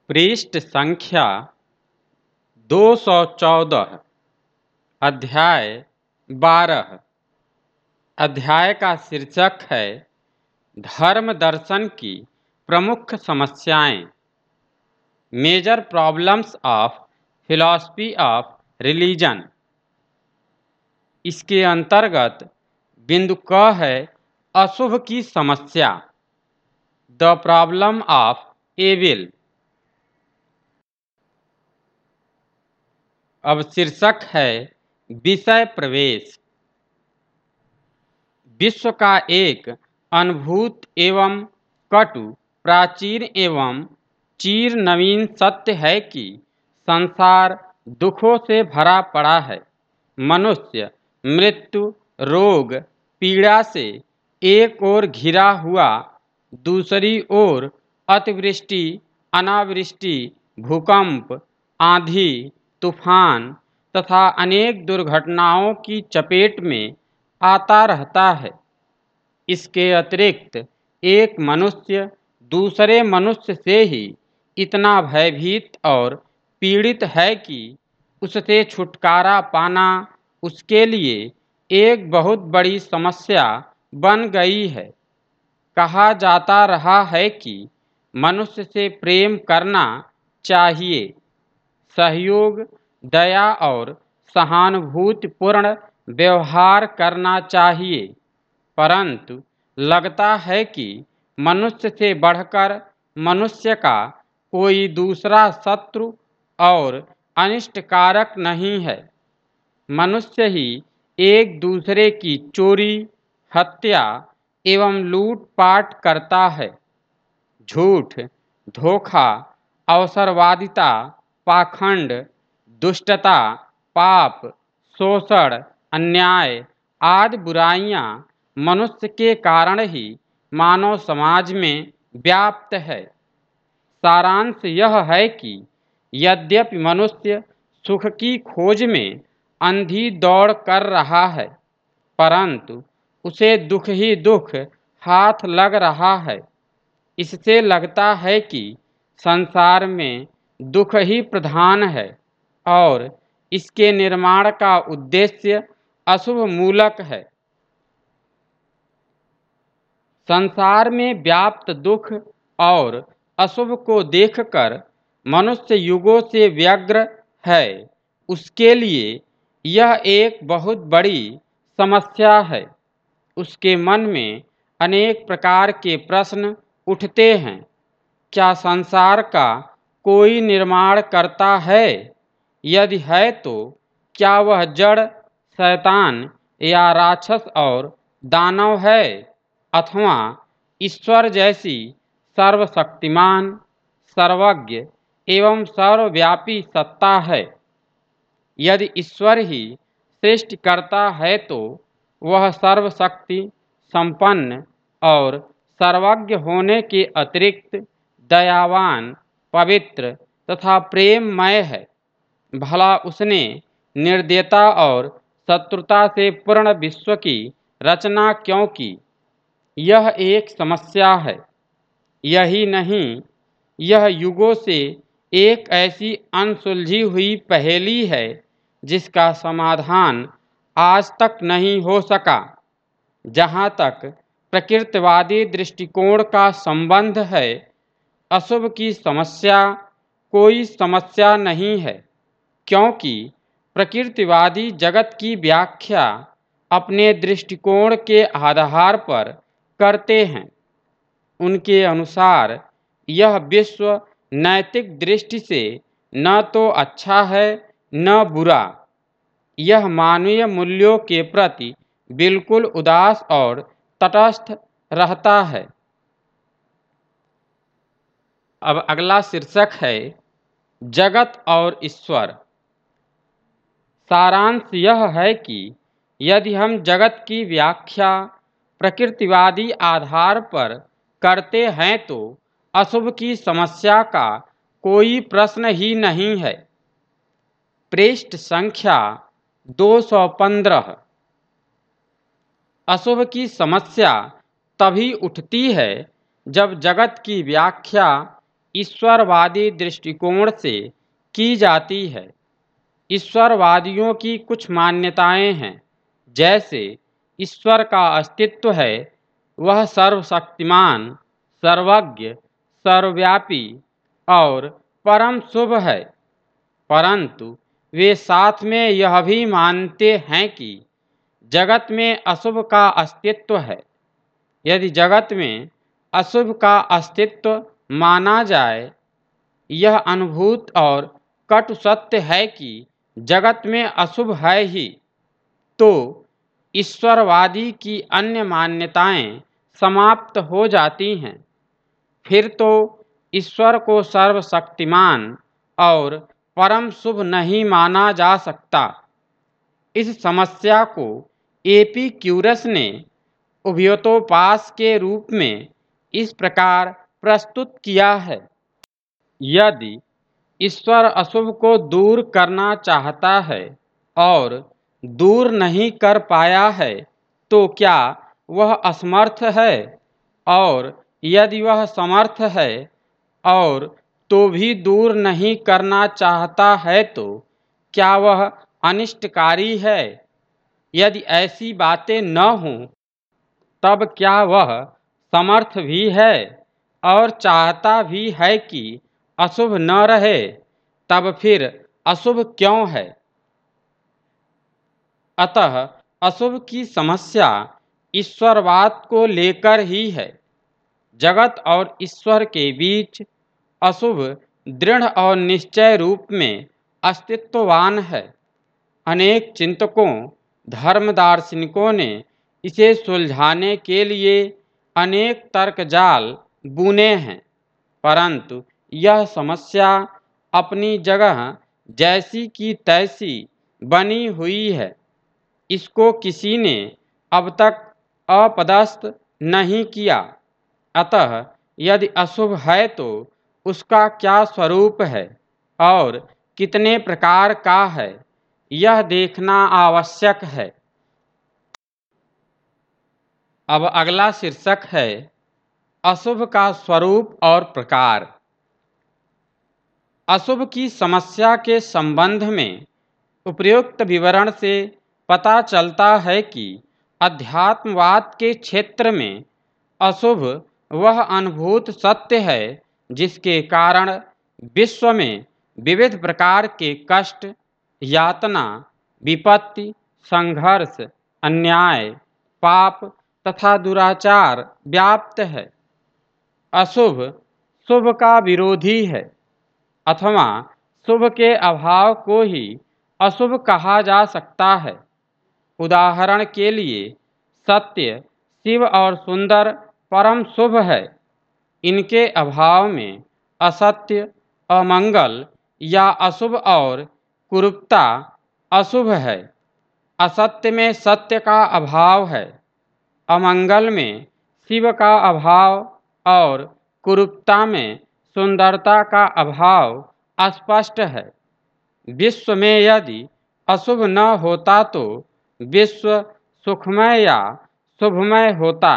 पृष्ठ संख्या 214 अध्याय 12। अध्याय का शीर्षक है धर्म दर्शन की प्रमुख समस्याएं, major problems of philosophy of religion. इसके अंतर्गत बिंदु क है अशुभ की समस्या, द प्रॉब्लम ऑफ एविल। अब शीर्षक है विषय प्रवेश। विश्व का एक अनुभूत एवं कटु, प्राचीन एवं चीर नवीन सत्य है कि संसार दुखों से भरा पड़ा है। मनुष्य मृत्यु, रोग, पीड़ा से एक ओर घिरा हुआ, दूसरी ओर अतिवृष्टि, अनावृष्टि, भूकंप, आंधी, तूफान तथा अनेक दुर्घटनाओं की चपेट में आता रहता है। इसके अतिरिक्त एक मनुष्य दूसरे मनुष्य से ही इतना भयभीत और पीड़ित है कि उससे छुटकारा पाना उसके लिए एक बहुत बड़ी समस्या बन गई है। कहा जाता रहा है कि मनुष्य से प्रेम करना चाहिए, सहयोग, दया और सहानुभूतिपूर्ण व्यवहार करना चाहिए, परंतु लगता है कि मनुष्य से बढ़कर मनुष्य का कोई दूसरा शत्रु और अनिष्टकारक नहीं है। मनुष्य ही एक दूसरे की चोरी, हत्या एवं लूटपाट करता है। झूठ, धोखा, अवसरवादिता, पाखंड, दुष्टता, पाप, शोषण, अन्याय आदि बुराइयां मनुष्य के कारण ही मानव समाज में व्याप्त है। सारांश यह है कि यद्यपि मनुष्य सुख की खोज में अंधी दौड़ कर रहा है, परंतु उसे दुख ही दुख हाथ लग रहा है। इससे लगता है कि संसार में दुख ही प्रधान है और इसके निर्माण का उद्देश्य अशुभ मूलक है। संसार में व्याप्त दुख और अशुभ को देखकर मनुष्य युगों से व्यग्र है। उसके लिए यह एक बहुत बड़ी समस्या है। उसके मन में अनेक प्रकार के प्रश्न उठते हैं। क्या संसार का कोई निर्माण करता है? यदि है तो क्या वह जड़, शैतान या राक्षस और दानव है, अथवा ईश्वर जैसी सर्वशक्तिमान, सर्वज्ञ एवं सर्वव्यापी सत्ता है? यदि ईश्वर ही सृष्टि करता है तो वह सर्वशक्ति संपन्न और सर्वज्ञ होने के अतिरिक्त दयावान, पवित्र तथा प्रेममय है। भला उसने निर्दयता और शत्रुता से पूर्ण विश्व की रचना क्यों की? यह एक समस्या है। यही नहीं, यह युगों से एक ऐसी अनसुलझी हुई पहेली है जिसका समाधान आज तक नहीं हो सका। जहाँ तक प्रकृतिवादी दृष्टिकोण का संबंध है, अशुभ की समस्या कोई समस्या नहीं है, क्योंकि प्रकृतिवादी जगत की व्याख्या अपने दृष्टिकोण के आधार पर करते हैं। उनके अनुसार यह विश्व नैतिक दृष्टि से न तो अच्छा है न बुरा। यह मानवीय मूल्यों के प्रति बिल्कुल उदास और तटस्थ रहता है। अब अगला शीर्षक है जगत और ईश्वर। सारांश यह है कि यदि हम जगत की व्याख्या प्रकृतिवादी आधार पर करते हैं तो अशुभ की समस्या का कोई प्रश्न ही नहीं है। पृष्ठ संख्या 215। अशुभ की समस्या तभी उठती है जब जगत की व्याख्या ईश्वरवादी दृष्टिकोण से की जाती है। ईश्वरवादियों की कुछ मान्यताएं हैं, जैसे ईश्वर का अस्तित्व है, वह सर्वशक्तिमान, सर्वज्ञ, सर्वव्यापी और परम शुभ है। परंतु वे साथ में यह भी मानते हैं कि जगत में अशुभ का अस्तित्व है। यदि जगत में अशुभ का अस्तित्व माना जाए, यह अनुभूत और कटु सत्य है कि जगत में अशुभ है ही, तो ईश्वरवादी की अन्य मान्यताएं समाप्त हो जाती हैं। फिर तो ईश्वर को सर्वशक्तिमान और परम शुभ नहीं माना जा सकता। इस समस्या को एपिक्यूरस ने उभयोतोपास के रूप में इस प्रकार प्रस्तुत किया है। यदि ईश्वर अशुभ को दूर करना चाहता है और दूर नहीं कर पाया है, तो क्या वह असमर्थ है? और यदि वह समर्थ है और तो भी दूर नहीं करना चाहता है, तो क्या वह अनिष्टकारी है? यदि ऐसी बातें न हों, तब क्या वह समर्थ भी है और चाहता भी है कि अशुभ न रहे? तब फिर अशुभ क्यों है? अतः अशुभ की समस्या ईश्वरवाद को लेकर ही है। जगत और ईश्वर के बीच अशुभ दृढ़ और निश्चय रूप में अस्तित्ववान है। अनेक चिंतकों, धर्म दार्शनिकों ने इसे सुलझाने के लिए अनेक तर्कजाल बुने हैं, परंतु यह समस्या अपनी जगह जैसी की तैसी बनी हुई है। इसको किसी ने अब तक अपदस्थ नहीं किया। अतः यदि अशुभ है तो उसका क्या स्वरूप है और कितने प्रकार का है, यह देखना आवश्यक है। अब अगला शीर्षक है अशुभ का स्वरूप और प्रकार। अशुभ की समस्या के संबंध में उपर्युक्त विवरण से पता चलता है कि अध्यात्मवाद के क्षेत्र में अशुभ वह अनुभूत सत्य है जिसके कारण विश्व में विविध प्रकार के कष्ट, यातना, विपत्ति, संघर्ष, अन्याय, पाप तथा दुराचार व्याप्त है। अशुभ शुभ का विरोधी है, अथवा शुभ के अभाव को ही अशुभ कहा जा सकता है। उदाहरण के लिए सत्य, शिव और सुंदर परम शुभ है। इनके अभाव में असत्य, अमंगल या अशुभ और कुरूपता अशुभ है। असत्य में सत्य का अभाव है, अमंगल में शिव का अभाव और कुरूपता में सुंदरता का अभाव स्पष्ट है। विश्व में यदि अशुभ न होता तो विश्व सुखमय या शुभमय होता।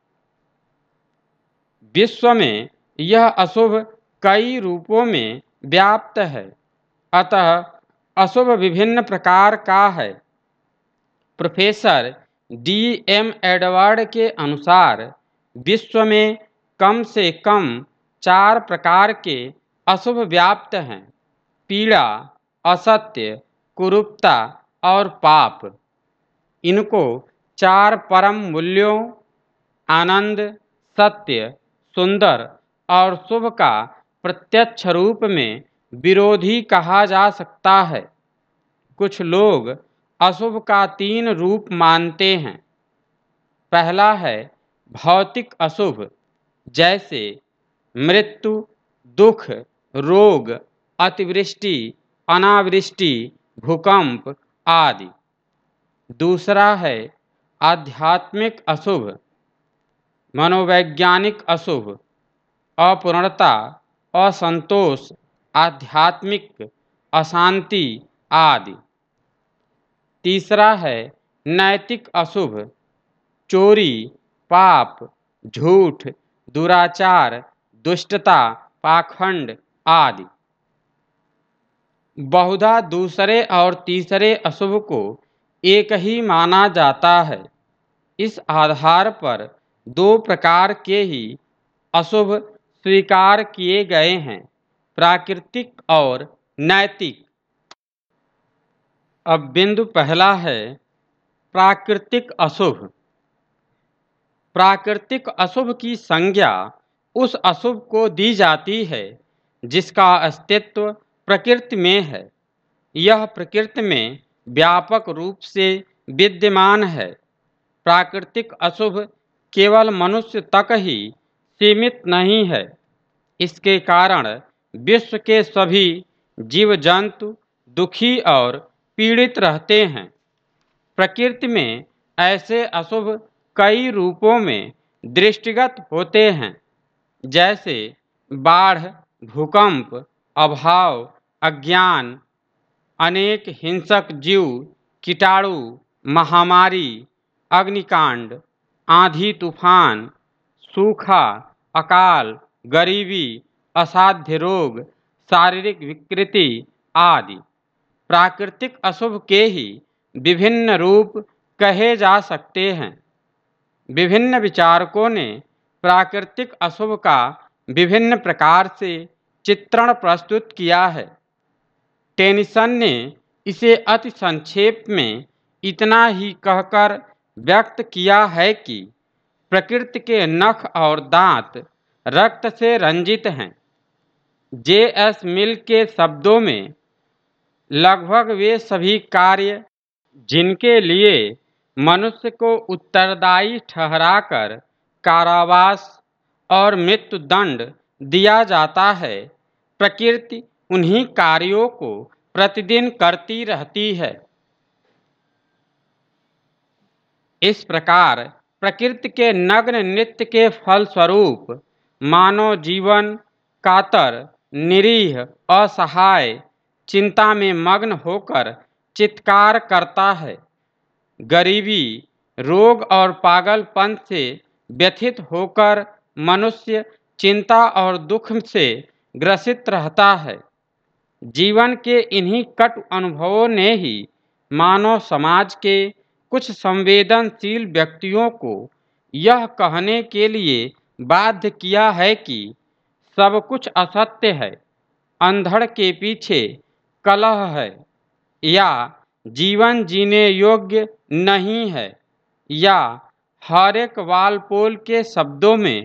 विश्व में यह अशुभ कई रूपों में व्याप्त है, अतः अशुभ विभिन्न प्रकार का है। Professor D.M. एडवर्ड के अनुसार विश्व में कम से कम 4 प्रकार के अशुभ व्याप्त हैं: पीड़ा, असत्य, कुरूपता और पाप। इनको 4 परम मूल्यों आनंद, सत्य, सुंदर और शुभ का प्रत्यक्ष रूप में विरोधी कहा जा सकता है। कुछ लोग अशुभ का 3 रूप मानते हैं। पहला है भौतिक अशुभ, जैसे मृत्यु, दुख, रोग, अतिवृष्टि, अनावृष्टि, भूकंप आदि। दूसरा है आध्यात्मिक अशुभ, मनोवैज्ञानिक अशुभ, अपूर्णता, असंतोष, आध्यात्मिक अशांति आदि। तीसरा है नैतिक अशुभ, चोरी, पाप, झूठ, दुराचार, दुष्टता पाखंड आदि। बहुधा दूसरे और तीसरे अशुभ को एक ही माना जाता है। इस आधार पर दो प्रकार के ही अशुभ स्वीकार किए गए हैं, प्राकृतिक और नैतिक। अब बिंदु पहला है प्राकृतिक अशुभ। प्राकृतिक अशुभ की संज्ञा उस अशुभ को दी जाती है जिसका अस्तित्व प्रकृति में है। यह प्रकृति में व्यापक रूप से विद्यमान है। प्राकृतिक अशुभ केवल मनुष्य तक ही सीमित नहीं है। इसके कारण विश्व के सभी जीव जंतु दुखी और पीड़ित रहते हैं। प्रकृति में ऐसे अशुभ कई रूपों में दृष्टिगत होते हैं, जैसे बाढ़, भूकंप, अभाव, अज्ञान, अनेक हिंसक जीव, कीटाणु, महामारी, अग्निकांड, आंधी तूफान, सूखा, अकाल, गरीबी, असाध्य रोग, शारीरिक विकृति आदि। प्राकृतिक अशुभ के ही विभिन्न रूप कहे जा सकते हैं। विभिन्न विचारकों ने प्राकृतिक अशुभ का विभिन्न प्रकार से चित्रण प्रस्तुत किया है। टेनिसन ने इसे अति संक्षेप में इतना ही कहकर व्यक्त किया है कि प्रकृति के नख और दांत रक्त से रंजित हैं। जे.एस. मिल के शब्दों में लगभग वे सभी कार्य जिनके लिए मनुष्य को उत्तरदायी ठहराकर कारावास और मृत्युदंड दिया जाता है, प्रकृति उन्हीं कार्यों को प्रतिदिन करती रहती है। इस प्रकार प्रकृति के नग्न नृत्य के फलस्वरूप मानव जीवन कातर, निरीह, असहाय, चिंता में मग्न होकर चित्कार करता है। गरीबी, रोग और पागलपन से व्यथित होकर मनुष्य चिंता और दुख से ग्रसित रहता है। जीवन के इन्हीं कटु अनुभवों ने ही मानव समाज के कुछ संवेदनशील व्यक्तियों को यह कहने के लिए बाध्य किया है कि सब कुछ असत्य है, अंधड़ के पीछे कलह है, या जीवन जीने योग्य नहीं है, या हर एक वालपोल के शब्दों में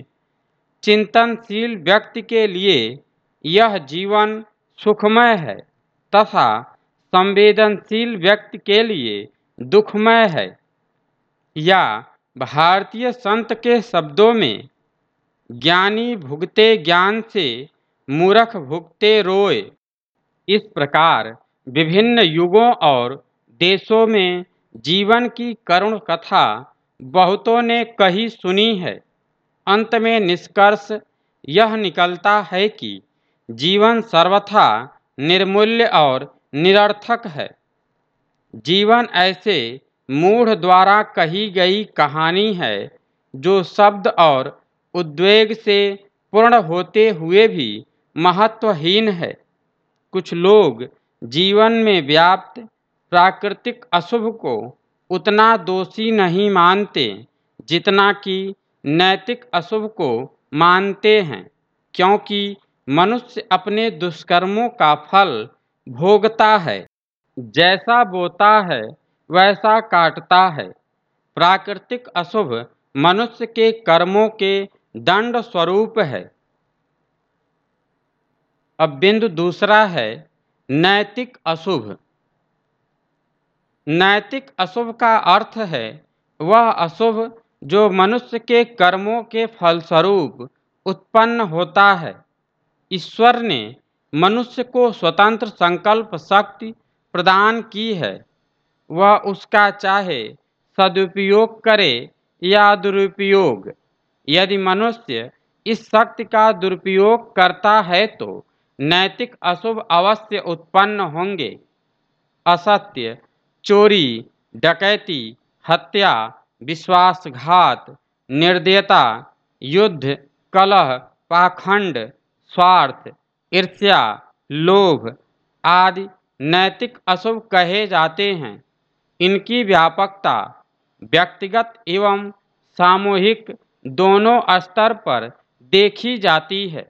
चिंतनशील व्यक्ति के लिए यह जीवन सुखमय है तथा संवेदनशील व्यक्ति के लिए दुखमय है, या भारतीय संत के शब्दों में ज्ञानी भुगते ज्ञान से मूर्ख भुगते रोए। इस प्रकार विभिन्न युगों और देशों में जीवन की करुण कथा बहुतों ने कही सुनी है। अंत में निष्कर्ष यह निकलता है कि जीवन सर्वथा निर्मूल्य और निरर्थक है। जीवन ऐसे मूढ़ द्वारा कही गई कहानी है जो शब्द और उद्वेग से पूर्ण होते हुए भी महत्वहीन है। कुछ लोग जीवन में व्याप्त प्राकृतिक अशुभ को उतना दोषी नहीं मानते जितना कि नैतिक अशुभ को मानते हैं, क्योंकि मनुष्य अपने दुष्कर्मों का फल भोगता है। जैसा बोता है वैसा काटता है। प्राकृतिक अशुभ मनुष्य के कर्मों के दंड स्वरूप है। अब बिंदु दूसरा है नैतिक अशुभ। नैतिक अशुभ का अर्थ है वह अशुभ जो मनुष्य के कर्मों के फलस्वरूप उत्पन्न होता है। ईश्वर ने मनुष्य को स्वतंत्र संकल्प शक्ति प्रदान की है। वह उसका चाहे सदुपयोग करे या दुरुपयोग। यदि मनुष्य इस शक्ति का दुरुपयोग करता है तो नैतिक अशुभ अवश्य उत्पन्न होंगे। असत्य, चोरी, डकैती, हत्या, विश्वासघात, निर्दयता, युद्ध, कलह, पाखंड, स्वार्थ, ईर्ष्या, लोभ आदि नैतिक अशुभ कहे जाते हैं। इनकी व्यापकता व्यक्तिगत एवं सामूहिक दोनों स्तर पर देखी जाती है।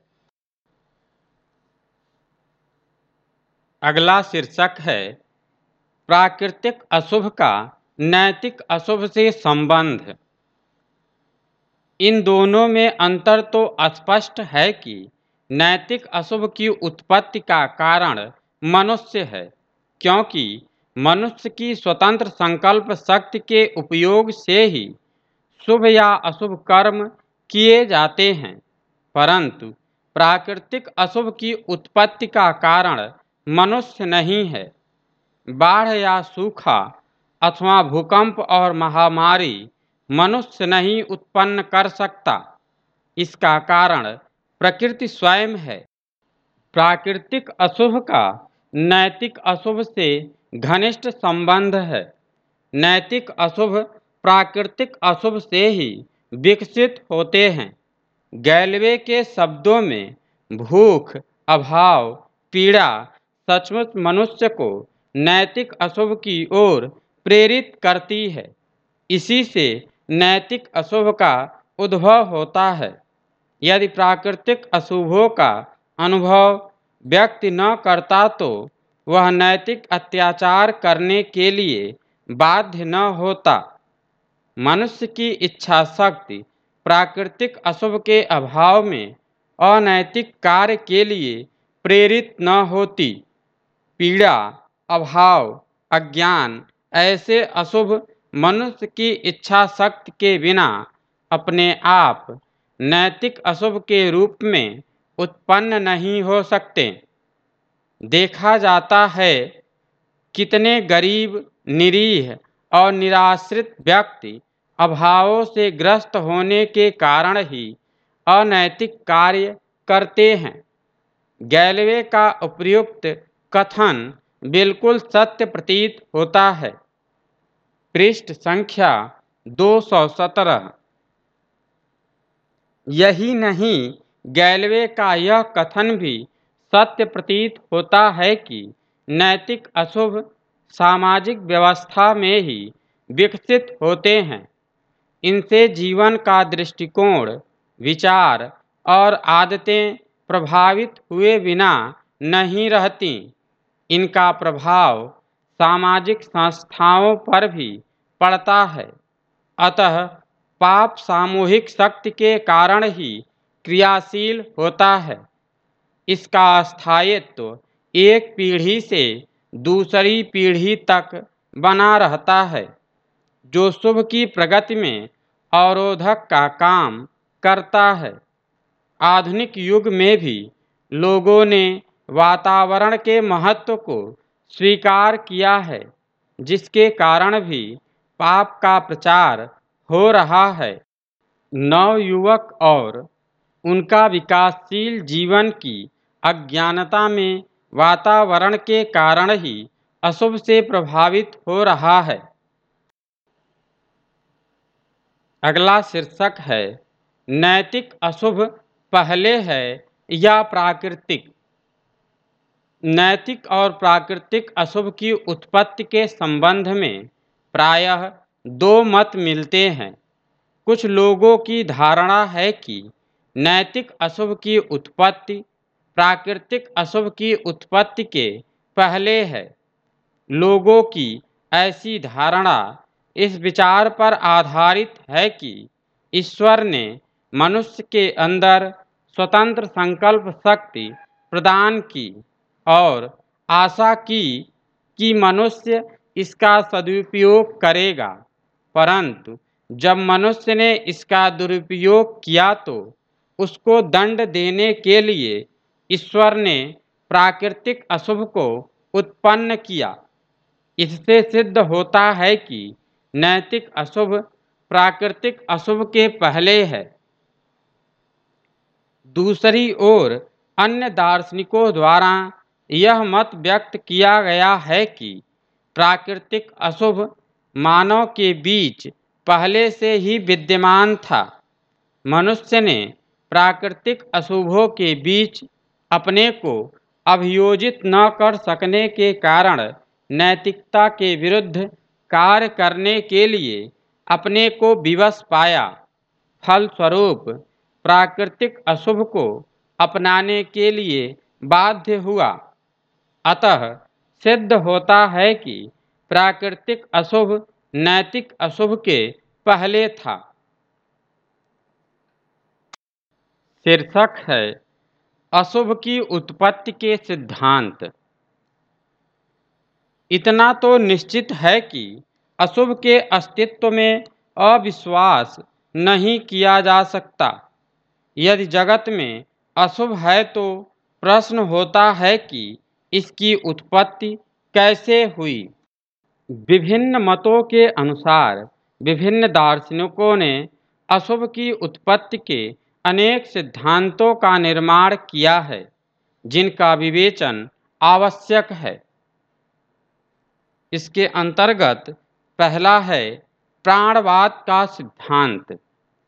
अगला शीर्षक है प्राकृतिक अशुभ का नैतिक अशुभ से संबंध। इन दोनों में अंतर तो स्पष्ट है कि नैतिक अशुभ की उत्पत्ति का कारण मनुष्य है, क्योंकि मनुष्य की स्वतंत्र संकल्प शक्ति के उपयोग से ही शुभ या अशुभ कर्म किए जाते हैं। परंतु प्राकृतिक अशुभ की उत्पत्ति का कारण मनुष्य नहीं है। बाढ़ या सूखा अथवा भूकंप और महामारी मनुष्य नहीं उत्पन्न कर सकता। इसका कारण प्रकृति स्वयं है। प्राकृतिक अशुभ का नैतिक अशुभ से घनिष्ठ संबंध है। नैतिक अशुभ प्राकृतिक अशुभ से ही विकसित होते हैं। गैलवे के शब्दों में भूख, अभाव, पीड़ा सचमुच मनुष्य को नैतिक अशुभ की ओर प्रेरित करती है। इसी से नैतिक अशुभ का उद्भव होता है। यदि प्राकृतिक अशुभों का अनुभव व्यक्ति न करता तो वह नैतिक अत्याचार करने के लिए बाध्य न होता। मनुष्य की इच्छा शक्ति प्राकृतिक अशुभ के अभाव में अनैतिक कार्य के लिए प्रेरित न होती। पीड़ा, अभाव, अज्ञान ऐसे अशुभ मनुष्य की इच्छा शक्ति के बिना अपने आप नैतिक अशुभ के रूप में उत्पन्न नहीं हो सकते। देखा जाता है कितने गरीब, निरीह और निराश्रित व्यक्ति अभावों से ग्रस्त होने के कारण ही अनैतिक कार्य करते हैं। गैलवे का उपयुक्त कथन बिल्कुल सत्य प्रतीत होता है। पृष्ठ संख्या 217। यही नहीं, गैलवे का यह कथन भी सत्य प्रतीत होता है कि नैतिक अशुभ सामाजिक व्यवस्था में ही विकसित होते हैं। इनसे जीवन का दृष्टिकोण, विचार और आदतें प्रभावित हुए बिना नहीं रहती। इनका प्रभाव सामाजिक संस्थाओं पर भी पड़ता है। अतः पाप सामूहिक शक्ति के कारण ही क्रियाशील होता है। इसका स्थायित्व एक पीढ़ी से दूसरी पीढ़ी तक बना रहता है, जो शुभ की प्रगति में अवरोधक का काम करता है। आधुनिक युग में भी लोगों ने वातावरण के महत्व को स्वीकार किया है, जिसके कारण भी पाप का प्रचार हो रहा है। नवयुवक और उनका विकासशील जीवन की अज्ञानता में वातावरण के कारण ही अशुभ से प्रभावित हो रहा है। अगला शीर्षक है नैतिक अशुभ पहले है या प्राकृतिक। नैतिक और प्राकृतिक अशुभ की उत्पत्ति के संबंध में प्रायः दो मत मिलते हैं। कुछ लोगों की धारणा है कि नैतिक अशुभ की उत्पत्ति प्राकृतिक अशुभ की उत्पत्ति के पहले है। लोगों की ऐसी धारणा इस विचार पर आधारित है कि ईश्वर ने मनुष्य के अंदर स्वतंत्र संकल्प शक्ति प्रदान की और आशा की कि मनुष्य इसका सदुपयोग करेगा। परंतु जब मनुष्य ने इसका दुरुपयोग किया तो उसको दंड देने के लिए ईश्वर ने प्राकृतिक अशुभ को उत्पन्न किया। इससे सिद्ध होता है कि नैतिक अशुभ प्राकृतिक अशुभ के पहले है। दूसरी ओर अन्य दार्शनिकों द्वारा यह मत व्यक्त किया गया है कि प्राकृतिक अशुभ मानव के बीच पहले से ही विद्यमान था। मनुष्य ने प्राकृतिक अशुभों के बीच अपने को अभियोजित न कर सकने के कारण नैतिकता के विरुद्ध कार्य करने के लिए अपने को विवश पाया। फलस्वरूप प्राकृतिक अशुभ को अपनाने के लिए बाध्य हुआ। अतः सिद्ध होता है कि प्राकृतिक अशुभ नैतिक अशुभ के पहले था। शीर्षक है अशुभ की उत्पत्ति के सिद्धांत। इतना तो निश्चित है कि अशुभ के अस्तित्व में अविश्वास नहीं किया जा सकता। यदि जगत में अशुभ है तो प्रश्न होता है कि इसकी उत्पत्ति कैसे हुई। विभिन्न मतों के अनुसार विभिन्न दार्शनिकों ने अशुभ की उत्पत्ति के अनेक सिद्धांतों का निर्माण किया है, जिनका विवेचन आवश्यक है। इसके अंतर्गत पहला है प्राणवाद का सिद्धांत।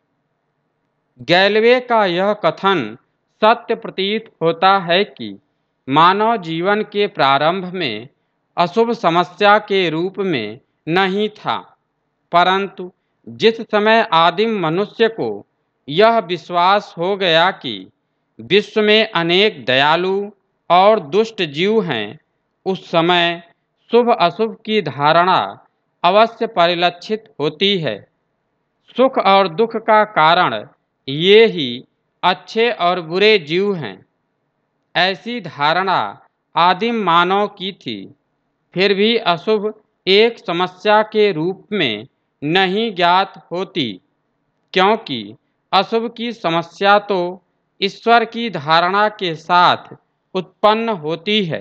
गैलवे का यह कथन सत्य प्रतीत होता है कि मानव जीवन के प्रारंभ में अशुभ समस्या के रूप में नहीं था, परंतु जिस समय आदिम मनुष्य को यह विश्वास हो गया कि विश्व में अनेक दयालु और दुष्ट जीव हैं, उस समय शुभ अशुभ की धारणा अवश्य परिलक्षित होती है। सुख और दुख का कारण ये ही अच्छे और बुरे जीव हैं। ऐसी धारणा आदिम मानव की थी। फिर भी अशुभ एक समस्या के रूप में नहीं ज्ञात होती, क्योंकि अशुभ की समस्या तो ईश्वर की धारणा के साथ उत्पन्न होती है।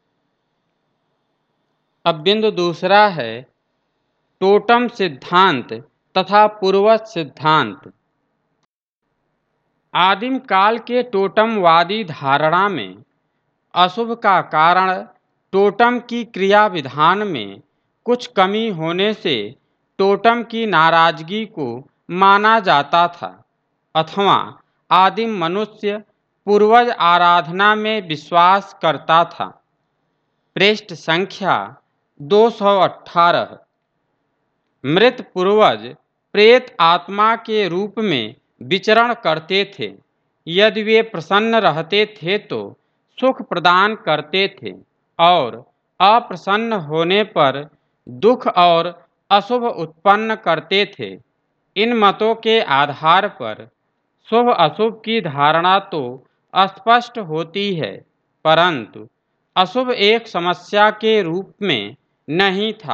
अब बिंदु दूसरा है टोटम सिद्धांत तथा पूर्वज सिद्धांत। आदिम काल के टोटमवादी धारणा में अशुभ का कारण टोटम की क्रिया विधान में कुछ कमी होने से टोटम की नाराजगी को माना जाता था, अथवा आदिम मनुष्य पूर्वज आराधना में विश्वास करता था। पृष्ठ संख्या 218। मृत पूर्वज प्रेत आत्मा के रूप में विचरण करते थे। यदि वे प्रसन्न रहते थे तो सुख प्रदान करते थे और अप्रसन्न होने पर दुख और अशुभ उत्पन्न करते थे। इन मतों के आधार पर शुभ अशुभ की धारणा तो स्पष्ट होती है, परंतु अशुभ एक समस्या के रूप में नहीं था।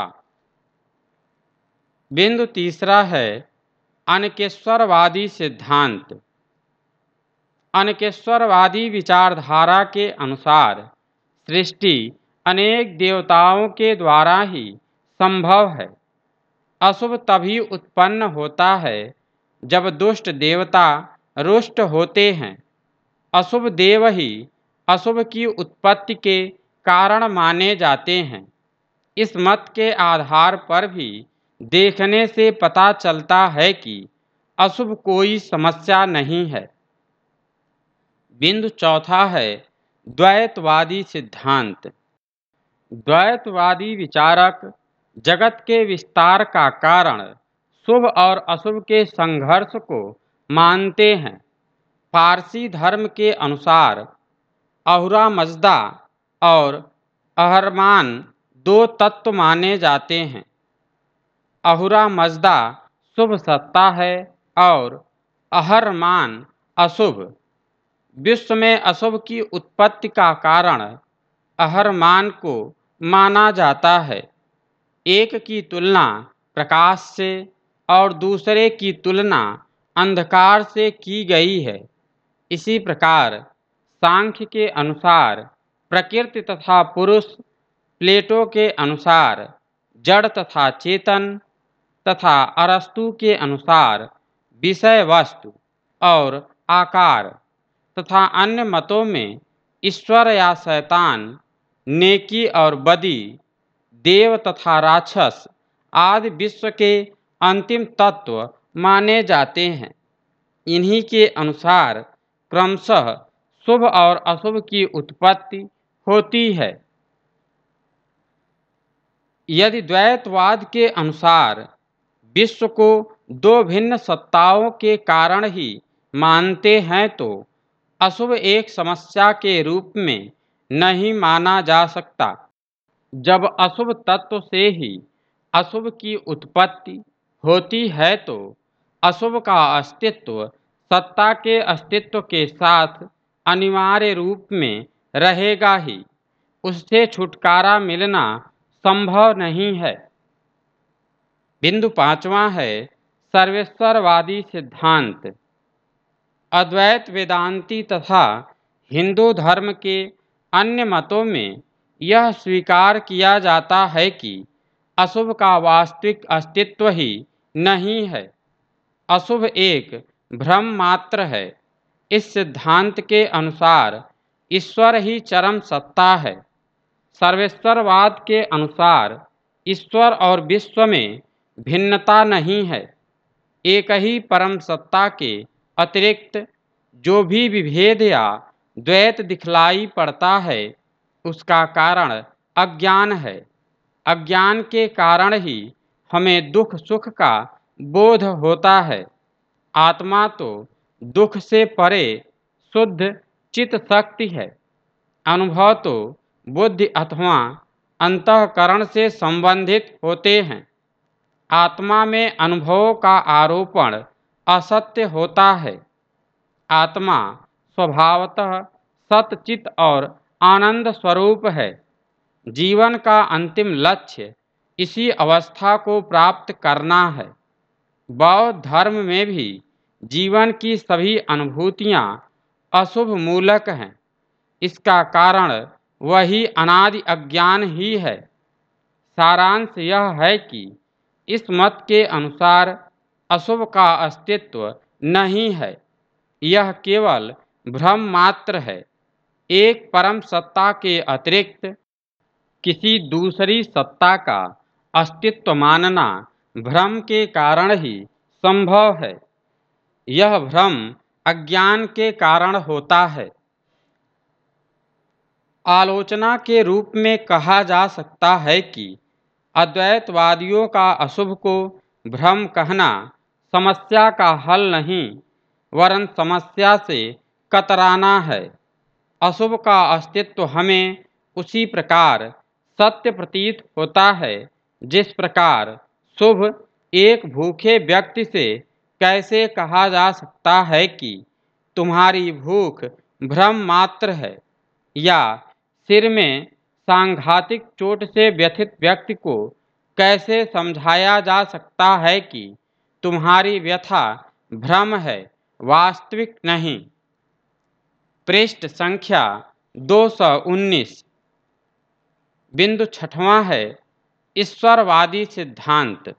बिंदु तीसरा है अनकेश्वरवादी सिद्धांत। अनकेश्वरवादी विचारधारा के अनुसार सृष्टि अनेक देवताओं के द्वारा ही संभव है। अशुभ तभी उत्पन्न होता है जब दुष्ट देवता रुष्ट होते हैं। अशुभ देव ही अशुभ की उत्पत्ति के कारण माने जाते हैं। इस मत के आधार पर भी देखने से पता चलता है कि अशुभ कोई समस्या नहीं है। बिंदु चौथा है द्वैतवादी सिद्धांत। द्वैतवादी विचारक जगत के विस्तार का कारण शुभ और अशुभ के संघर्ष को मानते हैं। फारसी धर्म के अनुसार अहुरा मजदा और अहरमान दो तत्व माने जाते हैं। अहुरा मजदा शुभ सत्ता है और अहरमान अशुभ। विश्व में अशुभ की उत्पत्ति का कारण अहरमान को माना जाता है। एक की तुलना प्रकाश से और दूसरे की तुलना अंधकार से की गई है। इसी प्रकार सांख्य के अनुसार प्रकृति तथा पुरुष, प्लेटो के अनुसार जड़ तथा चेतन तथा अरस्तु के अनुसार विषय वस्तु और आकार तथा अन्य मतों में ईश्वर या शैतान, नेकी और बदी, देव तथा राक्षस आदि विश्व के अंतिम तत्व माने जाते हैं। इन्हीं के अनुसार क्रमशः शुभ और अशुभ की उत्पत्ति होती है। यदि द्वैतवाद के अनुसार विश्व को दो भिन्न सत्ताओं के कारण ही मानते हैं तो अशुभ एक समस्या के रूप में नहीं माना जा सकता। जब अशुभ तत्व से ही अशुभ की उत्पत्ति होती है तो अशुभ का अस्तित्व सत्ता के अस्तित्व के साथ अनिवार्य रूप में रहेगा ही, उससे छुटकारा मिलना संभव नहीं है। बिंदु 5वां है सर्वेश्वरवादी सिद्धांत। अद्वैत वेदांती तथा हिंदू धर्म के अन्य मतों में यह स्वीकार किया जाता है कि अशुभ का वास्तविक अस्तित्व ही नहीं है, अशुभ एक भ्रम मात्र है। इस सिद्धांत के अनुसार ईश्वर ही चरम सत्ता है। सर्वेश्वरवाद के अनुसार ईश्वर और विश्व में भिन्नता नहीं है। एक ही परम सत्ता के अतिरिक्त जो भी विभेद या द्वैत दिखलाई पड़ता है उसका कारण अज्ञान है। अज्ञान के कारण ही हमें दुख सुख का बोध होता है। आत्मा तो दुख से परे शुद्ध चित्त शक्ति है। अनुभव तो बुद्धि अथवा अंतःकरण से संबंधित होते हैं। आत्मा में अनुभवों का आरोपण असत्य होता है। आत्मा स्वभावतः सतचित और आनंद स्वरूप है। जीवन का अंतिम लक्ष्य इसी अवस्था को प्राप्त करना है। बौद्ध धर्म में भी जीवन की सभी अनुभूतियां अशुभ मूलक हैं। इसका कारण वही अनादि अज्ञान ही है। सारांश यह है कि इस मत के अनुसार अशुभ का अस्तित्व नहीं है, यह केवल भ्रम मात्र है। एक परम सत्ता के अतिरिक्त किसी दूसरी सत्ता का अस्तित्व मानना भ्रम के कारण ही संभव है। यह भ्रम अज्ञान के कारण होता है। आलोचना के रूप में कहा जा सकता है कि अद्वैतवादियों का अशुभ को भ्रम कहना समस्या का हल नहीं वरन समस्या से कतराना है। अशुभ का अस्तित्व हमें उसी प्रकार सत्य प्रतीत होता है जिस प्रकार शुभ एक भूखे व्यक्ति से कैसे कहा जा सकता है कि तुम्हारी भूख भ्रम मात्र है, या सिर में सांघातिक चोट से व्यथित व्यक्ति को कैसे समझाया जा सकता है कि तुम्हारी व्यथा भ्रम है, वास्तविक नहीं। पृष्ठ संख्या 219। बिंदु 6वां है ईश्वरवादी सिद्धांत।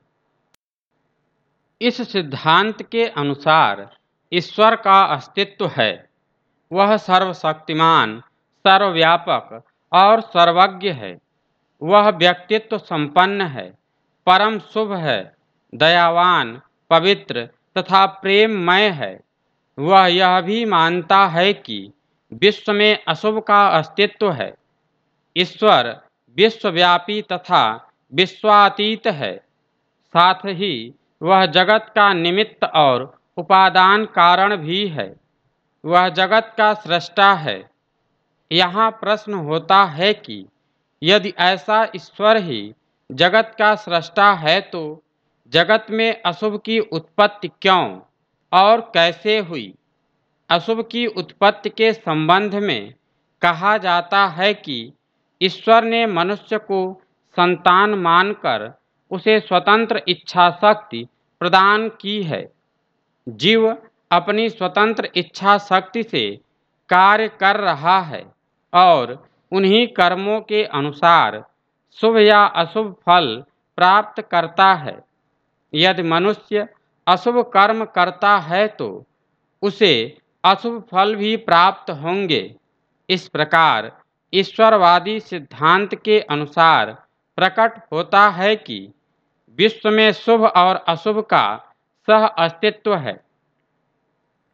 इस सिद्धांत के अनुसार ईश्वर का अस्तित्व है। वह सर्वशक्तिमान, सर्वव्यापक और सर्वज्ञ है। वह व्यक्तित्व संपन्न है, परम शुभ है, दयावान, पवित्र तथा प्रेममय है। वह यह भी मानता है कि विश्व में अशुभ का अस्तित्व है। ईश्वर विश्वव्यापी तथा विश्वातीत है। साथ ही वह जगत का निमित्त और उपादान कारण भी है। वह जगत का सृष्टा है। यहाँ प्रश्न होता है कि यदि ऐसा ईश्वर ही जगत का सृष्टा है तो जगत में अशुभ की उत्पत्ति क्यों और कैसे हुई? अशुभ की उत्पत्ति के संबंध में कहा जाता है कि ईश्वर ने मनुष्य को संतान मानकर उसे स्वतंत्र इच्छा शक्ति प्रदान की है। जीव अपनी स्वतंत्र इच्छा शक्ति से कार्य कर रहा है और उन्हीं कर्मों के अनुसार शुभ या अशुभ फल प्राप्त करता है। यदि मनुष्य अशुभ कर्म करता है तो उसे अशुभ फल भी प्राप्त होंगे। इस प्रकार ईश्वरवादी सिद्धांत के अनुसार प्रकट होता है कि विश्व में शुभ और अशुभ का सह अस्तित्व है।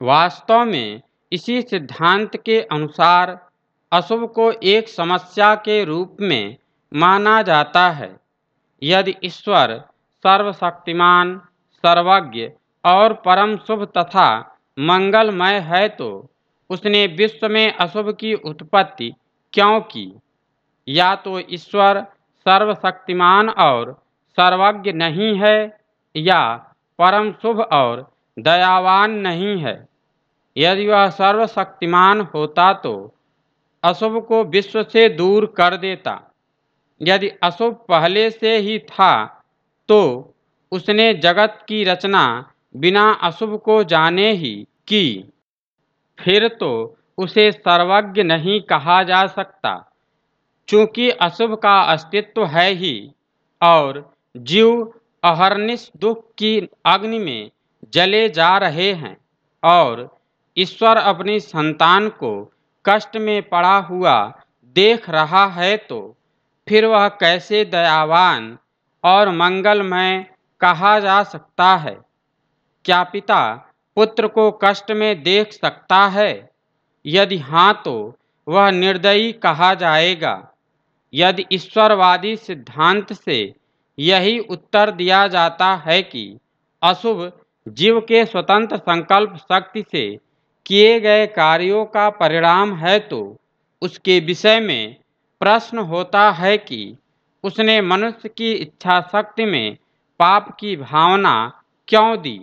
वास्तव में इसी सिद्धांत के अनुसार अशुभ को एक समस्या के रूप में माना जाता है। यदि ईश्वर सर्वशक्तिमान, सर्वज्ञ और परम शुभ तथा मंगलमय है तो उसने विश्व में अशुभ की उत्पत्ति क्यों की? या तो ईश्वर सर्वशक्तिमान और सर्वज्ञ नहीं है या परम शुभ और दयावान नहीं है। यदि वह सर्वशक्तिमान होता तो अशुभ को विश्व से दूर कर देता। यदि अशुभ पहले से ही था तो उसने जगत की रचना बिना अशुभ को जाने ही की। फिर तो उसे सर्वज्ञ नहीं कहा जा सकता, चूंकि अशुभ का अस्तित्व है ही और जीव अहर्निश दुख की अग्नि में जले जा रहे हैं और ईश्वर अपनी संतान को कष्ट में पड़ा हुआ देख रहा है तो फिर वह कैसे दयावान और मंगलमय कहा जा सकता है? क्या पिता पुत्र को कष्ट में देख सकता है? यदि हाँ तो वह निर्दयी कहा जाएगा। यदि ईश्वरवादी सिद्धांत से यही उत्तर दिया जाता है कि अशुभ जीव के स्वतंत्र संकल्प शक्ति से किए गए कार्यों का परिणाम है तो उसके विषय में प्रश्न होता है कि उसने मनुष्य की इच्छा शक्ति में पाप की भावना क्यों दी?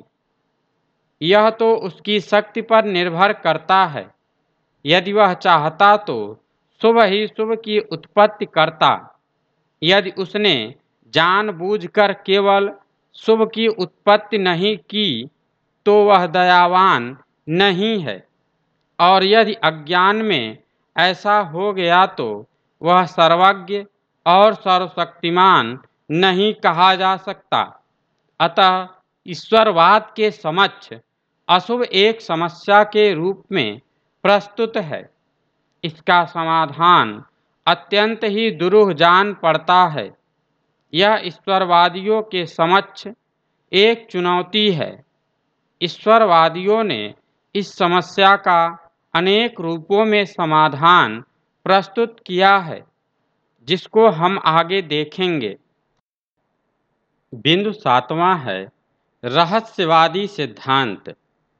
यह तो उसकी शक्ति पर निर्भर करता है। यदि वह चाहता तो शुभ ही शुभ की उत्पत्ति करता। यदि उसने जानबूझकर केवल शुभ की उत्पत्ति नहीं की तो वह दयावान नहीं है, और यदि अज्ञान में ऐसा हो गया तो वह सर्वज्ञ और सर्वशक्तिमान नहीं कहा जा सकता। अतः ईश्वरवाद के समक्ष अशुभ एक समस्या के रूप में प्रस्तुत है। इसका समाधान अत्यंत ही दुरूह जान पड़ता है। यह ईश्वरवादियों के समक्ष एक चुनौती है। ईश्वरवादियों ने इस समस्या का अनेक रूपों में समाधान प्रस्तुत किया है, जिसको हम आगे देखेंगे। बिंदु 7वां है रहस्यवादी सिद्धांत।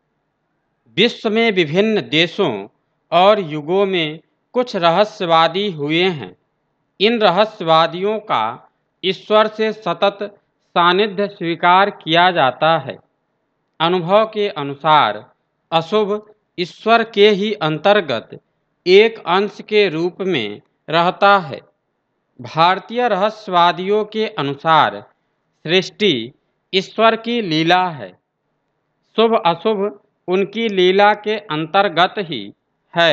विश्व में विभिन्न देशों और युगों में कुछ रहस्यवादी हुए हैं। इन रहस्यवादियों का ईश्वर से सतत सानिध्य स्वीकार किया जाता है। अनुभव के अनुसार अशुभ ईश्वर के ही अंतर्गत एक अंश के रूप में रहता है। भारतीय रहस्यवादियों के अनुसार सृष्टि ईश्वर की लीला है। शुभ अशुभ उनकी लीला के अंतर्गत ही है।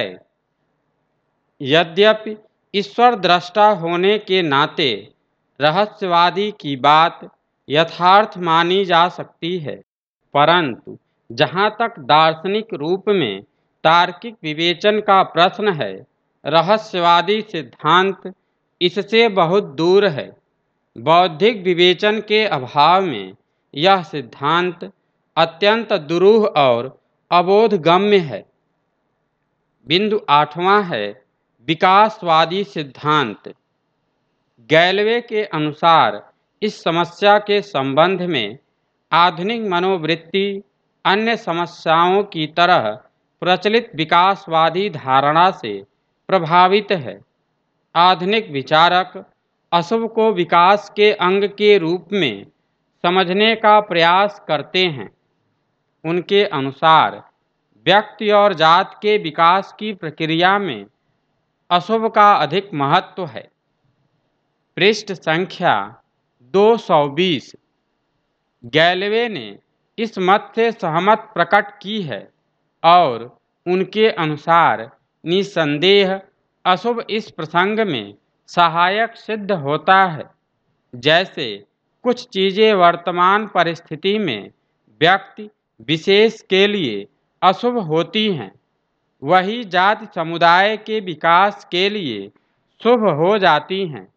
यद्यपि ईश्वर दृष्टा होने के नाते रहस्यवादी की बात यथार्थ मानी जा सकती है, परंतु जहाँ तक दार्शनिक रूप में तार्किक विवेचन का प्रश्न है, रहस्यवादी सिद्धांत इससे बहुत दूर है। बौद्धिक विवेचन के अभाव में यह सिद्धांत अत्यंत दुरूह और अबोधगम्य है। बिंदु 8वां है विकासवादी सिद्धांत। गैलवे के अनुसार इस समस्या के संबंध में आधुनिक मनोवृत्ति अन्य समस्याओं की तरह प्रचलित विकासवादी धारणा से प्रभावित है। आधुनिक विचारक अशुभ को विकास के अंग के रूप में समझने का प्रयास करते हैं। उनके अनुसार व्यक्ति और जात के विकास की प्रक्रिया में अशुभ का अधिक महत्व है। पृष्ठ संख्या 220। गैलवे ने इस मत से सहमत प्रकट की है और उनके अनुसार निसंदेह अशुभ इस प्रसंग में सहायक सिद्ध होता है। जैसे कुछ चीजें वर्तमान परिस्थिति में व्यक्ति विशेष के लिए अशुभ होती हैं, वही जाति समुदाय के विकास के लिए शुभ हो जाती हैं।